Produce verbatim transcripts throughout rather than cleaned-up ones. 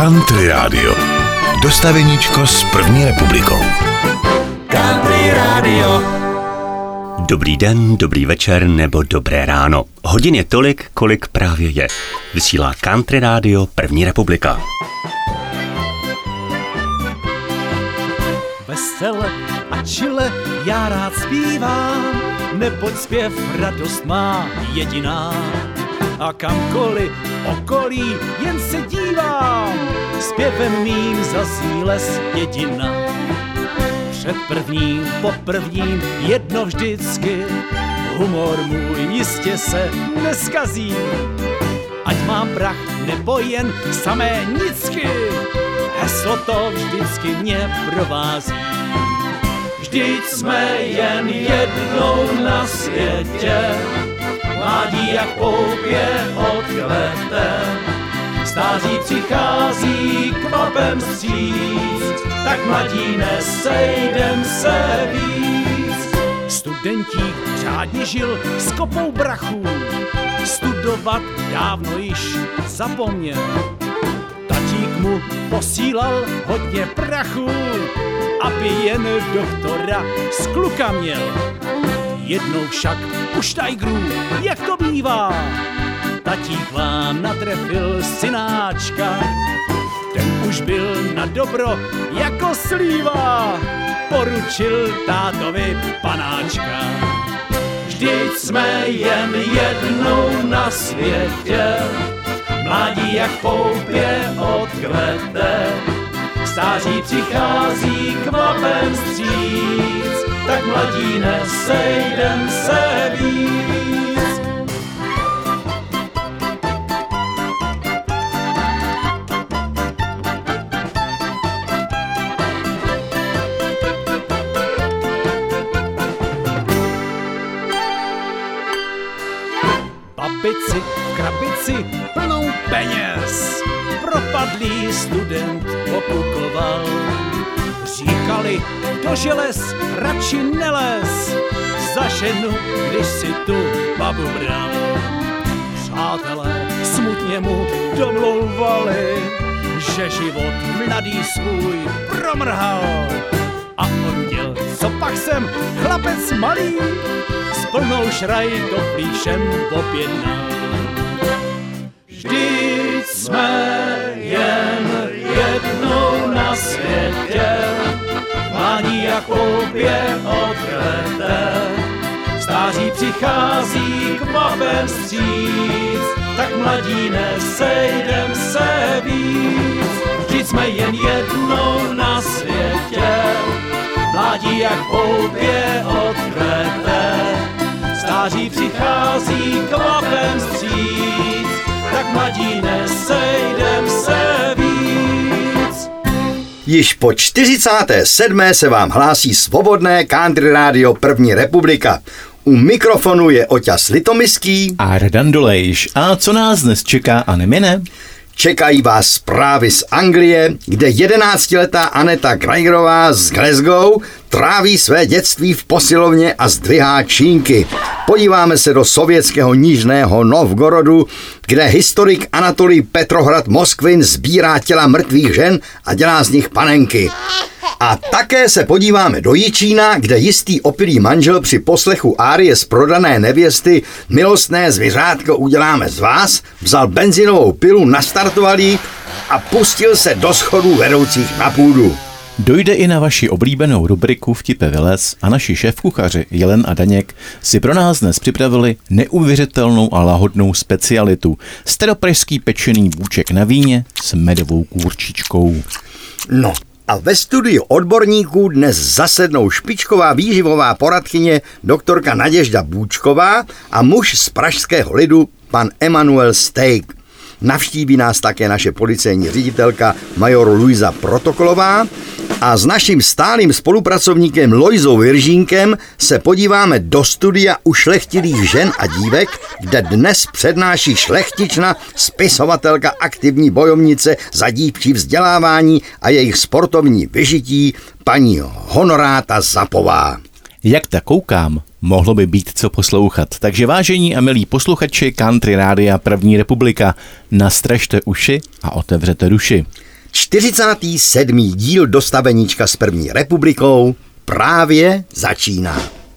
Country Radio. Dostaveníčko s první republikou. Country Radio. Dobrý den, dobrý večer nebo dobré ráno. Hodin je tolik, kolik právě je. Vysílá Country Radio První republika. Vesele a čile já rád zpívám, neboť zpěv radost má jediná. A kamkoliv okolí jen se dívám, zpěvem mým zazní les jediná. Před prvním, po prvním, jedno vždycky, humor můj jistě se neskazí. Ať mám prach nebo jen samé nicky, heslo to vždycky mě provází. Vždyť jsme jen jednou na světě, mládí jak poupě odkvete. Stáří přichází kvapem vstříc, tak mladí nesejdem se víc. Studentík řádně žil s kopou brachů, studovat dávno již zapomněl. Tatík mu posílal hodně prachu, aby jen doktora z kluka měl. Jednou však u štajgrů, jak to bývá, tatík vám natrefil synáčka. Ten už byl na dobro jako slíva, poručil tátovi panáčka. Vždyť jsme jen jednou na světě, mládí jak poupě odkvete. Stáří přichází kvapem vstříc, tak mladí nesejdem se víc. Babici v krabici plnou peněz propadlý student okukoval. Říkali, do želez radši nelez, za ženu, když si tu babu bral. Přátelé smutně mu domlouvali, že život mladý svůj promrhal. A on děl, co pak jsem, chlapec malý, s plnou šrajtoflí všem objednal. Vždyť jsme jen jednou na světě, mládí jak poupě odkvete. Stáří přichází kvapem vstříc, tak mladí nesejdem se víc. Vždyť jsme jen jednou na světě, mládí jak poupě odkvete. Stáří přichází kvapem vstříc, tak mladí nesejdem se víc. Již po čtyřicáté sedmé se vám hlásí svobodné Country Radio První republika. U mikrofonu je Oťas Litomiský a Radan Dolejš. A co nás dnes čeká a nemine? Čekají vás zprávy z Anglie, kde jedenáctiletá Aneta Greigerová z Glasgow tráví své dětství v posilovně a zdvihá čínky. Podíváme se do sovětského Nižného Novgorodu, kde historik Anatolij Petrohrad Moskvin sbírá těla mrtvých žen a dělá z nich panenky. A také se podíváme do Jičína, kde jistý opilý manžel při poslechu árie z Prodané nevěsty Milostné zvířátko uděláme z vás vzal benzinovou pilu, nastartoval ji a pustil se do schodů vedoucích na půdu. Dojde i na vaši oblíbenou rubriku Vtipy vylez a naši šéfkuchaři Jelen a Daněk si pro nás dnes připravili neuvěřitelnou a lahodnou specialitu. Staropražský pečený bůček na víně s medovou kůrčičkou. No a ve studiu odborníků dnes zasednou špičková výživová poradkyně doktorka Naděžda Bůčková a muž z pražského lidu pan Emanuel Steak. Navštíví nás také naše policejní ředitelka major Luisa Protokolová a s naším stálým spolupracovníkem Lojzou Viržínkem se podíváme do studia ušlechtilých žen a dívek, kde dnes přednáší šlechtična, spisovatelka, aktivní bojovnice za dívčí vzdělávání a jejich sportovní vyžití paní Honoráta Zapová. Jak tak koukám, mohlo by být co poslouchat. Takže vážení a milí posluchači Country Rádia První republika, nastražte uši a otevřete duši. čtyřicátý sedmý díl Dostaveníčka s první republikou právě začíná.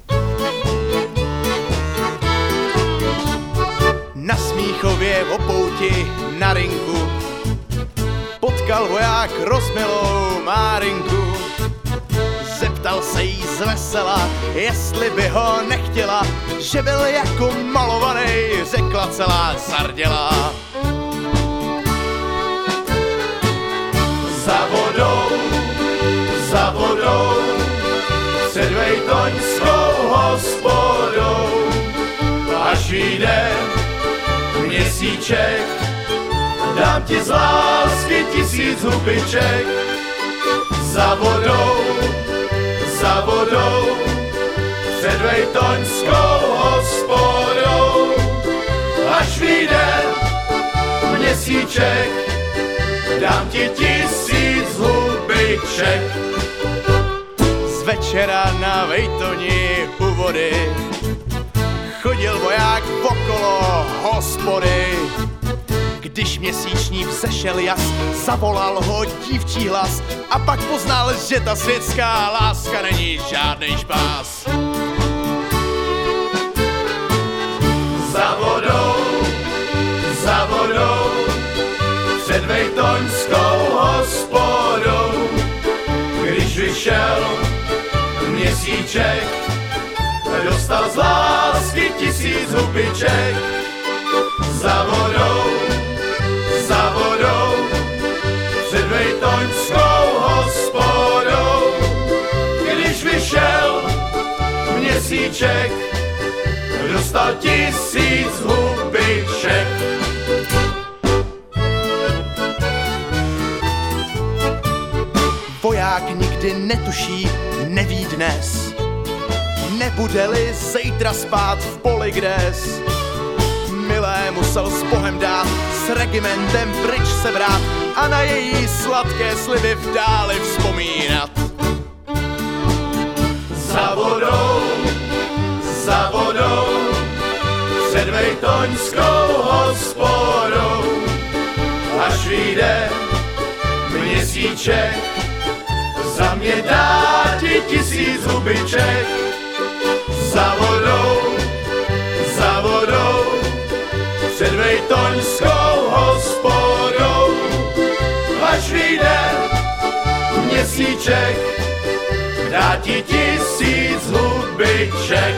Na Smíchově v Opouti na rinku potkal voják rozmilou Márinku. Zeptal se jí zvesela, jestli by ho nechtěla, že byl jako malovaný, řekla celá zardělá. Za vodou, za vodou, před vejtoňskou hospodou, až vyjde měsíček, dám ti z lásky tisíc hubiček. Za vodou, za vodou, před vejtoňskou hospodou, až vyjde měsíček, dám ti tisíc hubiček. Z večera na Vejtoni u vody chodil voják okolo hospody. Když měsíční vzešel jas, zavolal ho dívčí hlas a pak poznal, že ta světská láska není žádnej špás. Za vodou, za vodou, před vejtoňskou hospodou, když vyšel měsíček, dostal z lásky tisíc hubiček. Za vodou, za vodou, před vejtoňskou hospodou, když vyšel měsíček, dostal tisíc hubiček. Voják nikdy netuší, neví dnes, nebude-li zítra spát v poli kdes. Milé musel s Bohem dát, s regimentem pryč se brát a na její sladké sliby v dáli vzpomínat. Za vodou, za vodou, před vejtoňskou hospodou, až vyjde měsíček, za mě dá ti tisíc hubiček. Za vodou, za vodou, před vejtoňskou hospodou, až vyjde měsíček, dá ti tisíc hubiček.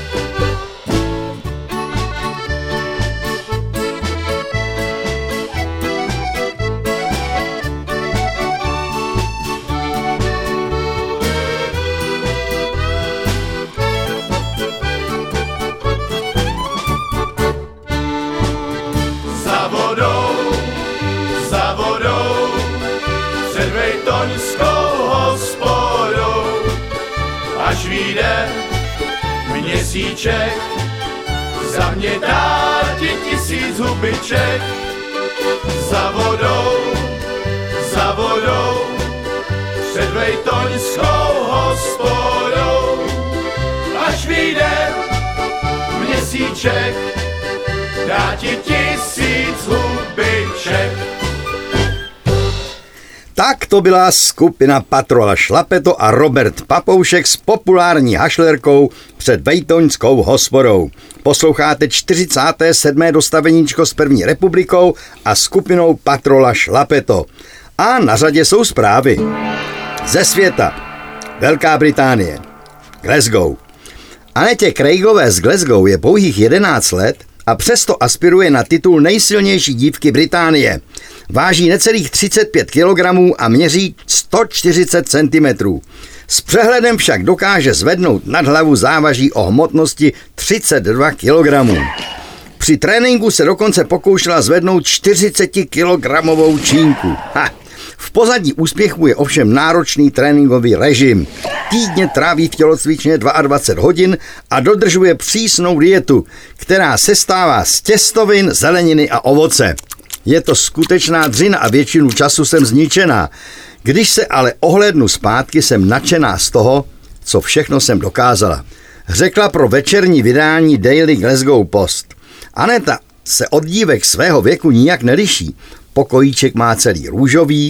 Za vodou, za vodou, před vejtoňskou hospodou, až vyjde měsíček, za mě dá ti tisíc hubiček. Za vodou, za vodou, před vejtoňskou hospodou, až vyjde měsíček, dá ti tisíc hubiček. Tak to byla skupina Patrola Šlapeto a Robert Papoušek s populární hašlerkou před vejtoňskou hospodou. Posloucháte čtyřicáté sedmé Dostaveníčko s první republikou a skupinou Patrola Šlapeto. A na řadě jsou zprávy. Ze světa. Velká Británie. Glasgow. Anetě Craigové z Glasgow je pouhých jedenáct let a přesto aspiruje na titul nejsilnější dívky Británie. Váží necelých třicet pět kilogramů a měří sto čtyřicet centimetrů. S přehledem však dokáže zvednout nad hlavu závaží o hmotnosti třicet dva kilogramů. Při tréninku se dokonce pokoušela zvednout čtyřicetikilogramovou čínku. Ha! V pozadí úspěchu je ovšem náročný tréninkový režim. Týdně tráví v tělocvičně dvacet dva hodin a dodržuje přísnou dietu, která sestává z těstovin, zeleniny a ovoce. Je to skutečná dřina a většinu času jsem zničená. Když se ale ohlédnu zpátky, jsem nadšená z toho, co všechno jsem dokázala. Řekla pro večerní vydání Daily Glasgow Post. Aneta se od dívek svého věku nijak neliší. Pokojíček má celý růžový,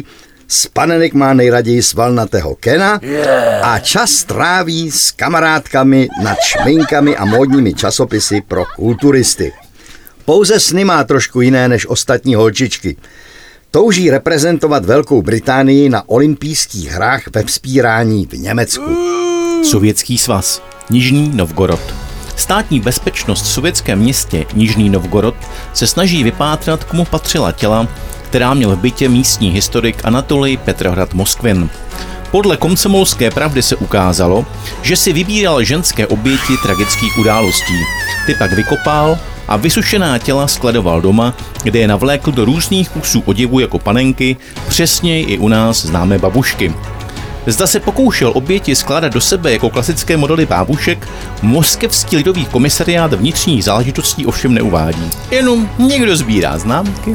Z panenek má nejraději svalnatého Kena a čas tráví s kamarádkami nad šminkami a módními časopisy pro kulturisty. Pouze sny má trošku jiné než ostatní holčičky. Touží reprezentovat Velkou Británii na olympijských hrách ve vzpírání v Německu. Sovětský svaz, Nižný Novgorod. Státní bezpečnost v sovětském městě Nižný Novgorod se snaží vypátrat, komu patřila těla, která měl v bytě místní historik Anatolij Petrohrad Moskvin. Podle Komsomolské pravdy se ukázalo, že si vybíral ženské oběti tragických událostí. Ty pak vykopal a vysušená těla skladoval doma, kde je navlékl do různých kusů oděvu jako panenky, přesněji i u nás známé babušky. Zda se pokoušel oběti skládat do sebe jako klasické modely bábušek, moskevský lidový komisariát vnitřních záležitostí ovšem neuvádí. Jenom někdo sbírá známky.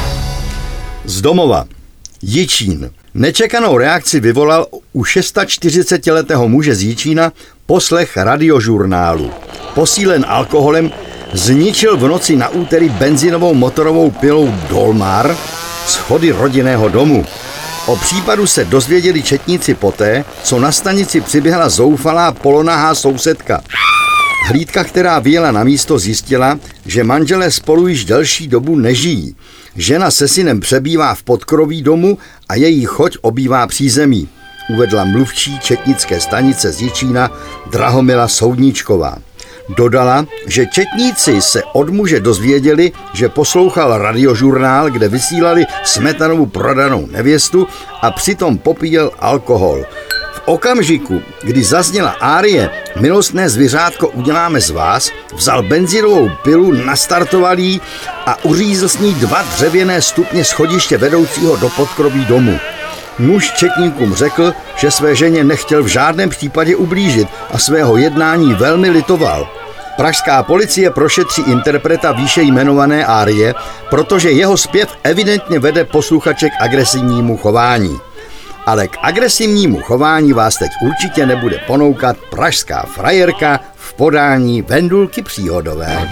Z domova. Jičín. Nečekanou reakci vyvolal u čtyřicetišestiletého muže z Jičína poslech radiožurnálu. Posílen alkoholem zničil v noci na úterý benzinovou motorovou pilou Dolmar schody rodinného domu. O případu se dozvěděli četníci poté, co na stanici přiběhla zoufalá polonahá sousedka. Hlídka, která vyjela na místo, zjistila, že manželé spolu již delší dobu nežijí. Žena se synem přebývá v podkroví domu a její choť obývá přízemí, uvedla mluvčí četnické stanice z Jičína Drahomila Soudníčková. Dodala, že četníci se od muže dozvěděli, že poslouchal radiožurnál, kde vysílali Smetanovu prodanou nevěstu a přitom popíjel alkohol. V okamžiku, kdy zazněla árie Milostné zvířátko uděláme z vás, vzal benzinovou pilu, nastartoval jí a uřízl s ní dva dřevěné stupně schodiště vedoucího do podkroví domu. Muž četníkům řekl, že své ženě nechtěl v žádném případě ublížit a svého jednání velmi litoval. Pražská policie prošetří interpreta výše jmenované árie, protože jeho zpěv evidentně vede posluchače k agresivnímu chování. Ale k agresivnímu chování vás teď určitě nebude ponoukat pražská frajerka v podání Vendulky Příhodové.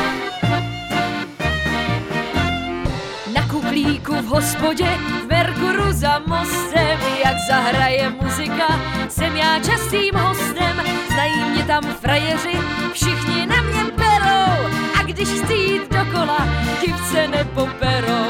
Na kuklíku v hospodě v Merkuru za mostem, jak zahraje muzika, jsem já častým hostem. Znají mě tam frajeři, všichni na mě berou, a když chci jít dokola, divce nepoperou.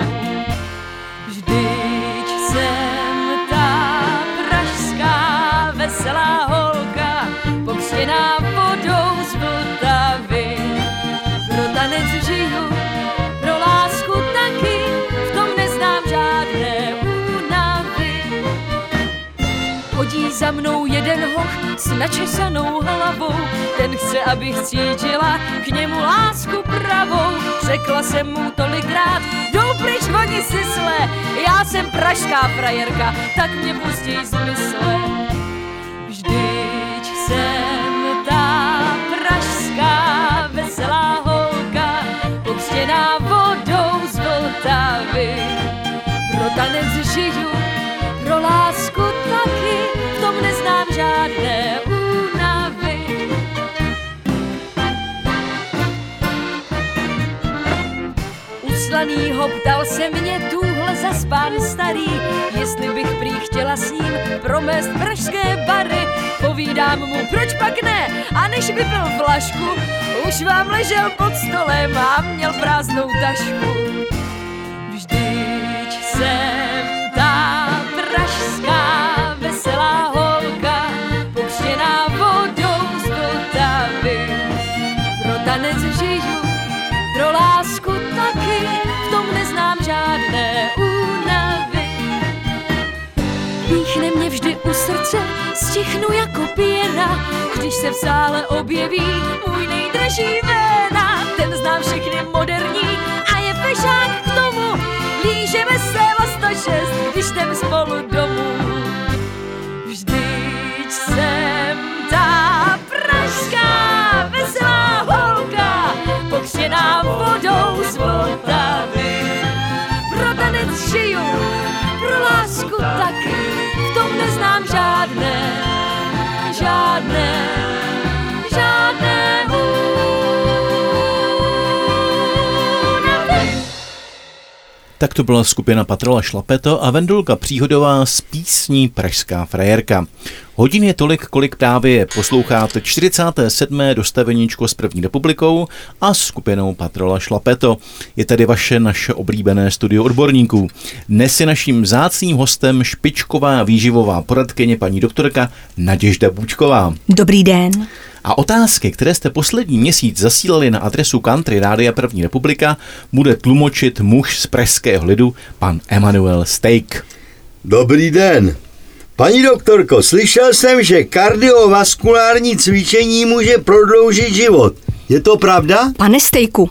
Vždyť jsem ta pražská veselá holka, pokřtěná vodou z Vltavy. Pro tanec žiju, pro lásku taky, v tom neznám žádné únavy. Chodí za mnou jeden hoch s načesanou hlavou, ten chce, abych cítila k němu lásku pravou. Řekla jsem mu tolikrát, jdou pryč oni sisle, já jsem pražská frajerka, tak mě pustí z mysle. Vždyť jsem ta pražská veselá holka, pokřtěná vodou z Vltavy. Pro tanec žiju, pro lásku taky, v tom neznám žádné únavy. Uslanýho ptal se mě tuhle zaspán starý, jestli bych prý chtěla s ním promést pražské bary. Povídám mu, proč pak ne, a než vypil flašku, už vám ležel pod stolem a měl prázdnou tašku. Vždyť jsem ta pražská veselá holka, pokřtěná vodou z Vltavy. Pro tanec žiju, pro lásku taky, v tom neznám žádné únavy. Píchne mě vždy u srdce, stichnu jako pěna, když se v sále objeví můj nejdražší véna. Ten znám všechny moderní a je fešák k tomu, lížeme se o sto šest, když jdem spolu domů. Vždyť jsem ta pražská veselá holka, pokřtěná vodou z Vltavy. Pro tanec žiju, pro lásku taky, v tom neznám žádné, žádné, žádné únavy. Tak to byla skupina Patrola Šlapeto a Vendulka Příhodová s písní Pražská frajerka. Hodin je tolik, kolik právě posloucháte čtyřicáté sedmé dostaveníčko s první republikou a skupinou Patrola Šlapeto. Je tady vaše naše oblíbené studio odborníků. Dnes je naším vzácným hostem špičková výživová poradkyně paní doktorka Naděžda Bůčková. Dobrý den. A otázky, které jste poslední měsíc zasílali na adresu Country Rádia První republika, bude tlumočit muž z pražského lidu, pan Emanuel Steak. Dobrý den. Paní doktorko, slyšel jsem, že kardiovaskulární cvičení může prodloužit život. Je to pravda? Pane Stejku.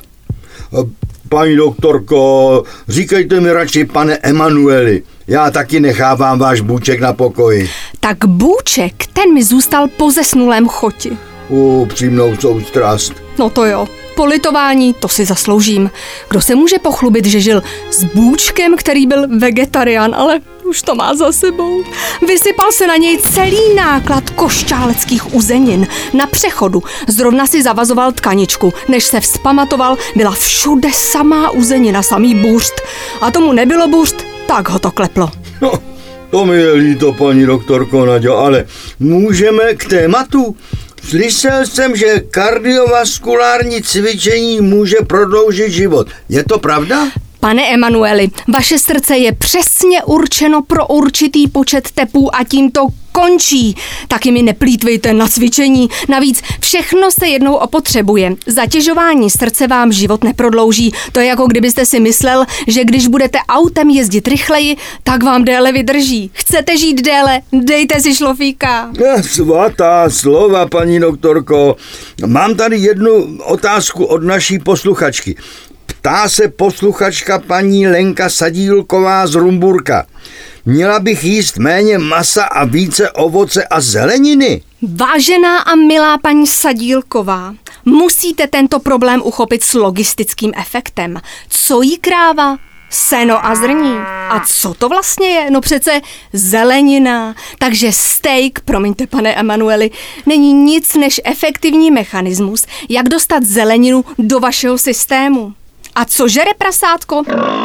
Paní doktorko, říkejte mi radši pane Emanueli. Já taky nechávám váš Bůček na pokoji. Tak Bůček, ten mi zůstal po zesnulém choti. Upřímnou soustrast. No to jo, politování, to si zasloužím. Kdo se může pochlubit, že žil s Bůčkem, který byl vegetarián, ale už to má za sebou. Vysypal se na něj celý náklad košťáleckých uzenin. Na přechodu zrovna si zavazoval tkaničku. Než se vzpamatoval, byla všude samá uzenina, samý buřt. A tomu nebylo buřt, tak ho to kleplo. No, to mi je líto, paní doktorko Naďo, ale můžeme k tématu? Slyšel jsem, že kardiovaskulární cvičení může prodloužit život. Je to pravda? Pane Emanueli, vaše srdce je přesně určeno pro určitý počet tepů a tím to končí. Taky mi neplýtvejte na cvičení. Navíc všechno se jednou opotřebuje. Zatěžování srdce vám život neprodlouží. To je jako kdybyste si myslel, že když budete autem jezdit rychleji, tak vám déle vydrží. Chcete žít déle? Dejte si šlofíka. Svatá slova, paní doktorko. Mám tady jednu otázku od naší posluchačky. Ptá se posluchačka paní Lenka Sadílková z Rumburka. Měla bych jíst méně masa a více ovoce a zeleniny? Vážená a milá paní Sadílková, musíte tento problém uchopit s logistickým efektem. Co jí kráva? Seno a zrní. A co to vlastně je? No přece zelenina. Takže steak, promiňte pane Emanueli, není nic než efektivní mechanismus, jak dostat zeleninu do vašeho systému. A co žere prasátko?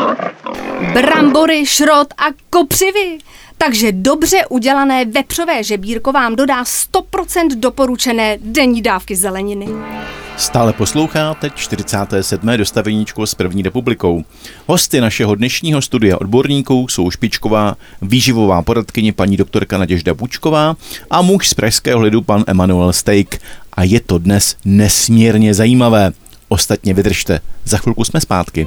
Brambory, šrot a kopřivy. Takže dobře udělané vepřové žebírko vám dodá sto procent doporučené denní dávky zeleniny. Stále posloucháte čtyřicáté sedmé dostaveníčko s první republikou. Hosty našeho dnešního studia odborníků jsou špičková výživová poradkyně paní doktorka Naděžda Bůčková a muž z pražského lidu pan Emanuel Steak. A je to dnes nesmírně zajímavé. Ostatně vydržte, za chvilku jsme zpátky.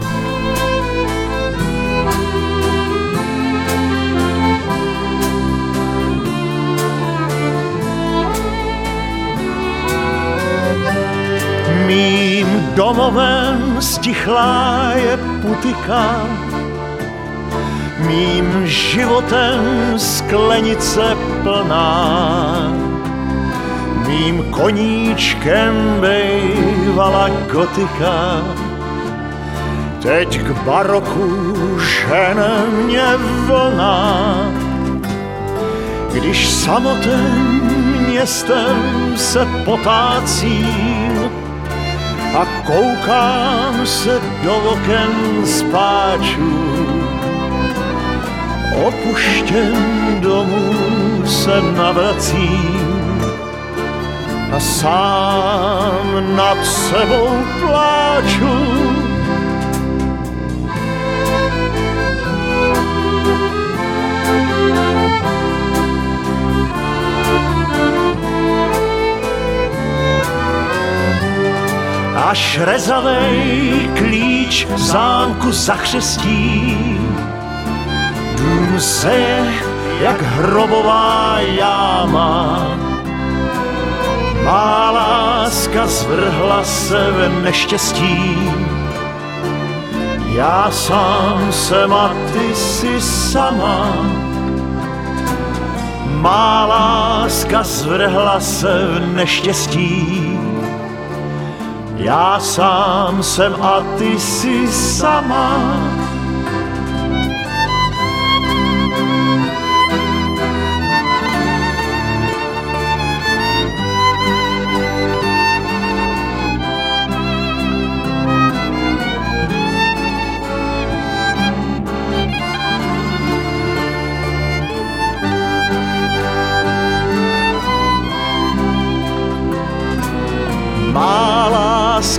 Mým domovem stichlá je putika, mým životem sklenice plná. Mým koníčkem bejvala gotika, teď k baroku žene mě vlna. Když samotným městem se potácím a koukám se do oken spáčů, opuštěn domů se navracím a sám nad sebou pláču. Až rezavej klíč v zámku zachřestí, dům seje jak hrobová jáma. Má láska zvrhla se v neštěstí, já sám jsem a ty jsi sama. Má láska zvrhla se v neštěstí, já sám jsem a ty jsi sama.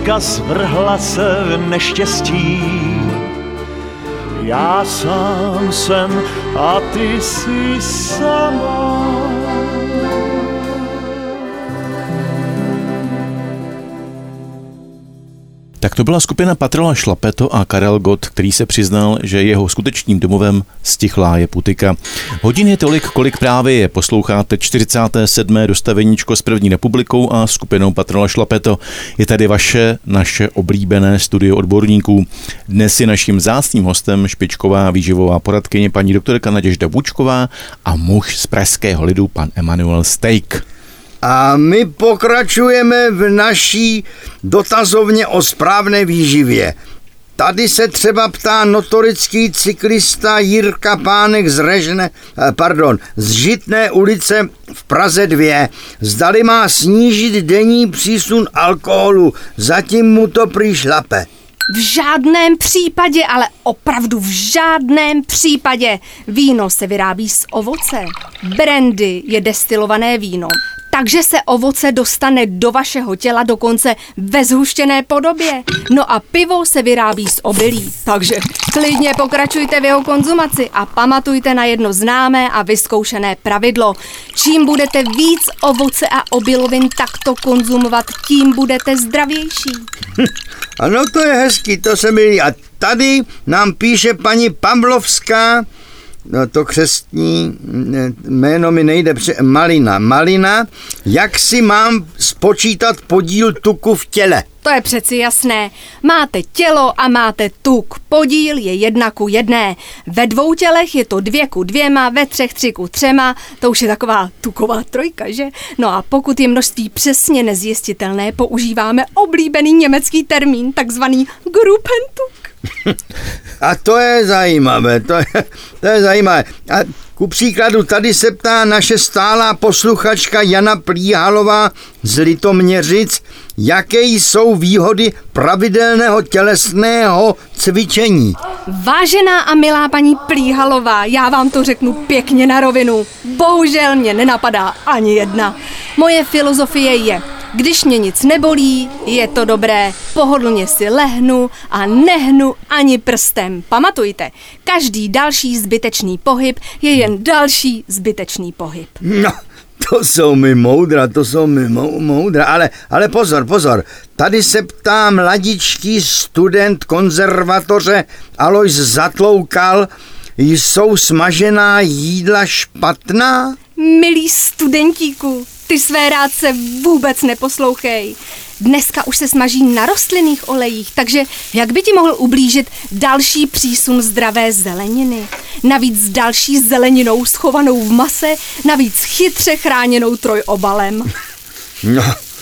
Dneska zvrhla se v neštěstí. Já sám jsem a ty jsi sama. Tak to byla skupina Patrola Šlapeto a Karel Gott, který se přiznal, že jeho skutečným domovem stichlá je Putika. Hodin je tolik, kolik právě je. Posloucháte čtyřicáté sedmé dostaveníčko s první republikou a skupinou Patrola Šlapeto. Je tady vaše, naše oblíbené studio odborníků. Dnes je naším vzácným hostem špičková výživová poradkyně paní doktorka Naděžda Bůčková a muž z pražského lidu pan Emanuel Stejk. A my pokračujeme v naší dotazovně o správné výživě. Tady se třeba ptá notorický cyklista Jirka Pánek z Režne, pardon, z Žitné ulice v Praze dva. Zdali má snížit denní přísun alkoholu, zatím mu to prý šlape. V žádném případě, ale opravdu v žádném případě. Víno se vyrábí z ovoce. Brandy je destilované víno. Takže se ovoce dostane do vašeho těla dokonce ve zhuštěné podobě. No a pivo se vyrábí z obilí. Takže klidně pokračujte v jeho konzumaci a pamatujte na jedno známé a vyzkoušené pravidlo. Čím budete víc ovoce a obilovin takto konzumovat, tím budete zdravější. Ano, to je hezký, to se mi líbí. A tady nám píše paní Pavlovská, no to křestní jméno mi nejde, Malina. Malina, jak si mám spočítat podíl tuku v těle? To je přeci jasné. Máte tělo a máte tuk. Podíl je jedna ku jedné. Ve dvou tělech je to dvě ku dvěma, ve třech tři ku třema. To už je taková tuková trojka, že? No a pokud je množství přesně nezjistitelné, používáme oblíbený německý termín, takzvaný Gruppentuk. A to je zajímavé, to je, to je zajímavé. A ku příkladu tady se ptá naše stálá posluchačka Jana Plíhalová z Litoměřic, jaké jsou výhody pravidelného tělesného cvičení. Vážená a milá paní Plíhalová, já vám to řeknu pěkně na rovinu. Bohužel mě nenapadá ani jedna. Moje filozofie je: když mě nic nebolí, je to dobré, pohodlně si lehnu a nehnu ani prstem. Pamatujte, každý další zbytečný pohyb je jen další zbytečný pohyb. No, to jsou mi moudra, to jsou mi mou, moudra, ale, ale pozor, pozor, tady se ptá mladičký student konzervatoře Alois Zatloukal, jsou smažená jídla špatná? Milý studentíku, ty své rádce vůbec neposlouchej. Dneska už se smaží na rostlinných olejích, takže jak by ti mohl ublížit další přísun zdravé zeleniny? Navíc s další zeleninou schovanou v mase, navíc chytře chráněnou trojobalem. No,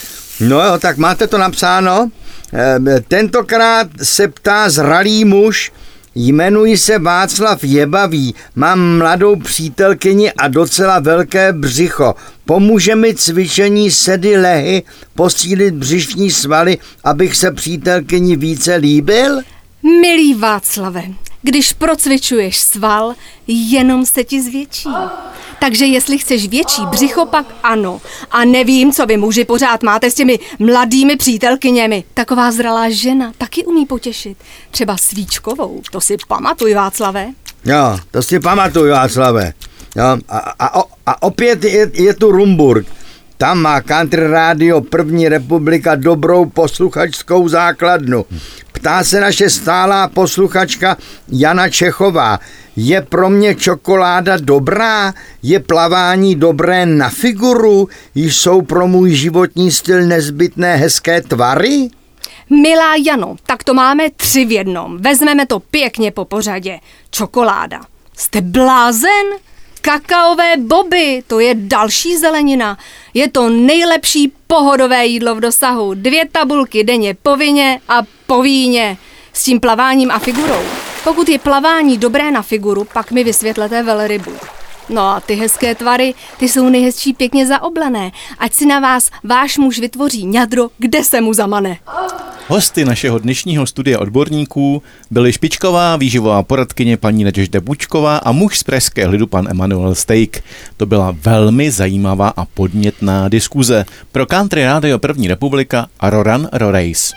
no jo, tak máte to napsáno. E, tentokrát se ptá zralý muž, jmenuji se Václav Jebavý, mám mladou přítelkyni a docela velké břicho. Pomůže mi cvičení sedy lehy posílit břišní svaly, abych se přítelkyni více líbil? Milý Václave, když procvičuješ sval, jenom se ti zvětší. Takže jestli chceš větší břicho, pak ano. A nevím, co vy muži pořád máte s těmi mladými přítelkyněmi. Taková zralá žena taky umí potěšit. Třeba svíčkovou, to si pamatuj, Václave. Jo, to si pamatuj, Václave. Jo, a, a, a opět je, je tu Rumburg. Tam má Country Radio První republika dobrou posluchačskou základnu. Ptá se naše stálá posluchačka Jana Čechová. Je pro mě čokoláda dobrá? Je plavání dobré na figuru? Jsou pro můj životní styl nezbytné hezké tvary? Milá Jano, tak to máme tři v jednom. Vezmeme to pěkně po pořadě. Čokoláda. Jste blázen? Kakaové boby, to je další zelenina. Je to nejlepší pohodové jídlo v dosahu. Dvě tabulky denně povinně a po víně. S tím plaváním a figurou. Pokud je plavání dobré na figuru, pak mi vysvětlete velrybu. No a ty hezké tvary, ty jsou nejhezčí pěkně zaoblené. Ať si na vás váš muž vytvoří ňadro, kde se mu zamane. Hosty našeho dnešního studia odborníků byly špičková výživová poradkyně paní Naděžda Bůčková a muž z pražského lidu pan Emanuel Stejk. To byla velmi zajímavá a podnětná diskuze pro Country Radio První republika a Roran Rorace.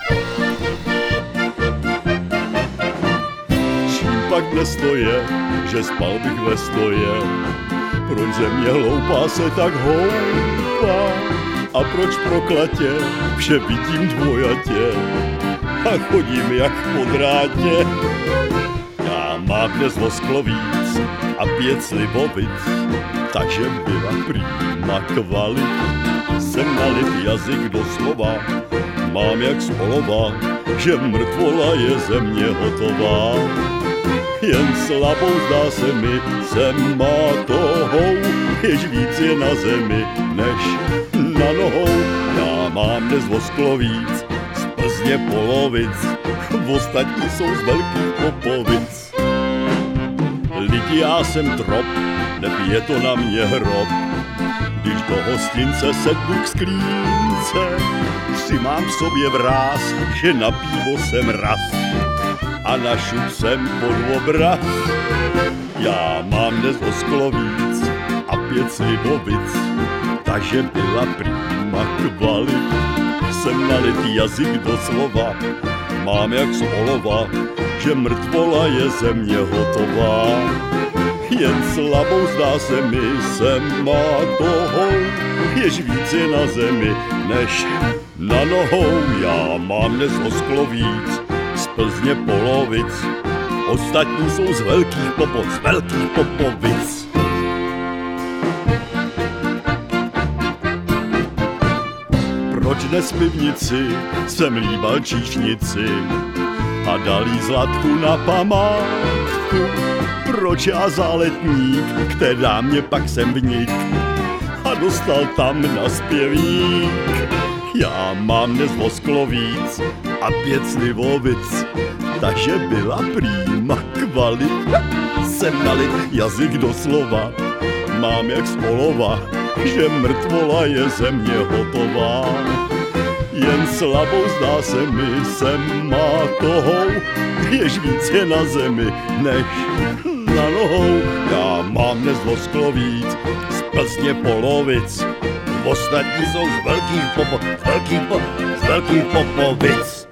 Čím pak dnes to je, že spal bych ve stoje? Proč země hloupá se tak houpá? A proč proklatě vše vidím dvojatě a chodím jak po drátě? Já mám dnes vosklovíc a pět slivovic, takže byla prýma kvalit. Jsem nalit jazyk doslova, mám jak z olova, že mrtvola je země hotová. Jen slabou zdá se mi, jsem má tohou, jež víc je na zemi, než na nohou. Já mám dnes vosklovíc, z Plzně polovic, ostatní jsou z velkých Popovic. Lidi, já jsem trop, nepije to na mě hrob, když do hostince sednu k sklínce, si mám v sobě vráz, že na pivo jsem raz a na šup jsem pod obraz. Já mám dnes vosklovíc a pět slivovic, takže byla prýma kvalit. Jsem nalitý jazyk doslova, mám jak z olova, že mrtvola je země hotová. Jen slabou zdá se mi, jsem má tohou, jež víc je na zemi, než na nohou. Já mám dnes vosklovíc, z Plzně polovic, ostatní jsou z velkých Popov, z velkých Popovic. Proč dnes v pivnici jsem líbal číšnici a dal jí zlatku na památku? Proč já záletník, která mě pak jsem vnik a dostal tam na zpěvník? Já mám dnes vosklovíc a pět slivovic, takže byla prýma kvalit. Jsem nalit jazyk doslova, mám jak z olova, že mrtvola je země hotová. Jen slabou zdá se mi, jsem má tohou, jež víc je na zemi, než na nohou. Já mám dnes vosklovíc, z Plzně polovic, ostatní jsou z velkých popo, z velkých po, z velkých Popovic.